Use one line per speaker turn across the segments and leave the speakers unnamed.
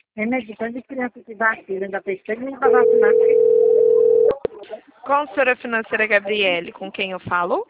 Remédio de criança que vacina, ainda pensei em para vacinar.
Consultora financeira Gabriele, com quem eu falo?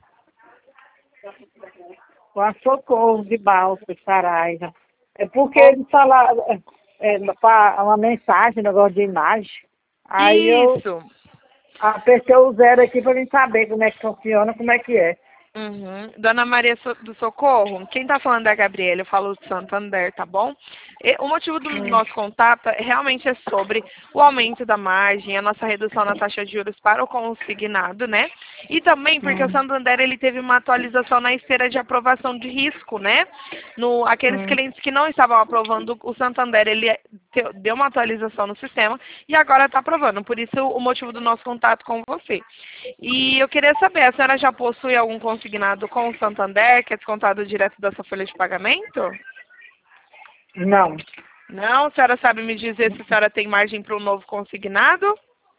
Com a Socorro de Balsa, Saraiva. É porque
Oh,
eles falaram uma mensagem, negócio de imagem. Aí eu
isso.
apertei o zero aqui para mim saber como é que funciona, como é que é.
Uhum. Dona Maria do Socorro, quem tá falando é a Gabriela, eu falo do Santander, tá bom? E o motivo do nosso contato realmente é sobre o aumento da margem, a nossa redução na taxa de juros para o consignado, né? E também porque o
Hum,
Santander ele teve uma atualização na esteira de aprovação de risco, né? No, aqueles
hum.
clientes que não estavam aprovando, o Santander ele deu uma atualização no sistema e agora está aprovando. Por isso o motivo do nosso contato com você. E eu queria saber, a senhora já possui algum consignado com o Santander, que é descontado direto da sua folha de pagamento?
Não,
Não? A senhora sabe me dizer se a senhora tem margem para um novo consignado?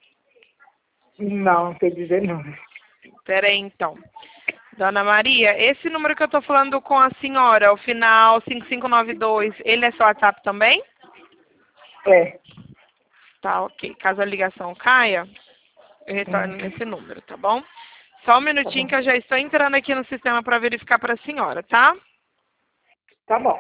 não, quer dizer não.
Espera aí, então. Dona Maria, esse número que eu estou falando com a senhora, o final 5592, ele é seu WhatsApp também?
É.
Tá, ok. Caso a ligação caia, eu retorno
Hum,
nesse número, tá bom? Só um
tá
minutinho
bom.
que eu já estou entrando aqui no sistema para verificar para a senhora, tá?
Tá bom.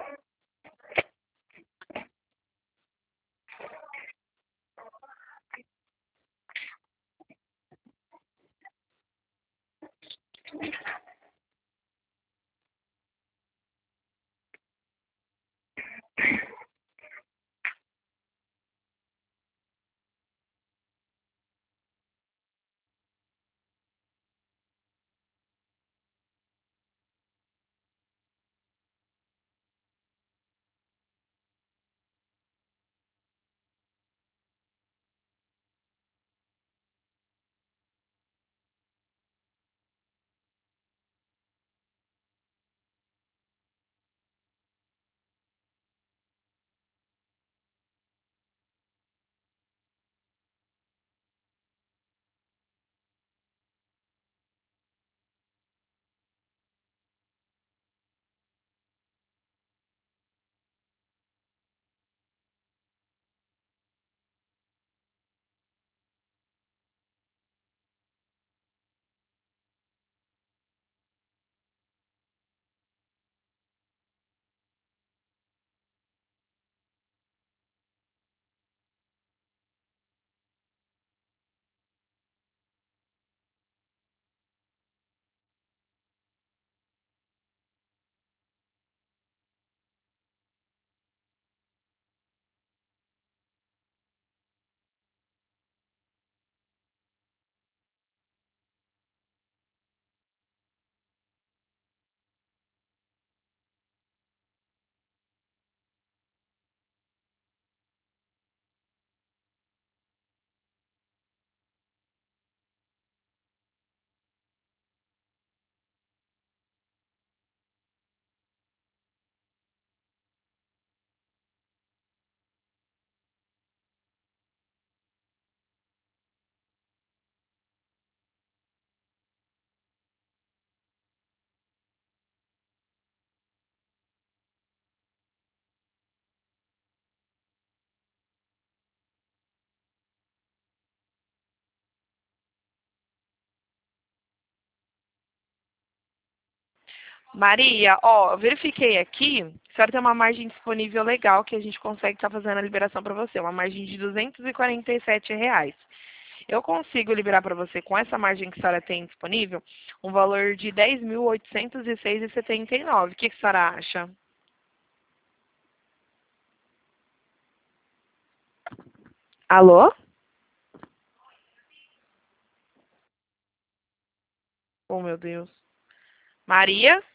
Maria, ó, eu verifiquei aqui, a senhora tem uma margem disponível legal que a gente consegue estar fazendo a liberação para você, uma margem de R$ 247. Eu consigo liberar para você com essa margem que a senhora tem disponível um valor de 10.806,79. O que a senhora acha? Alô? Oh, meu Deus. Maria?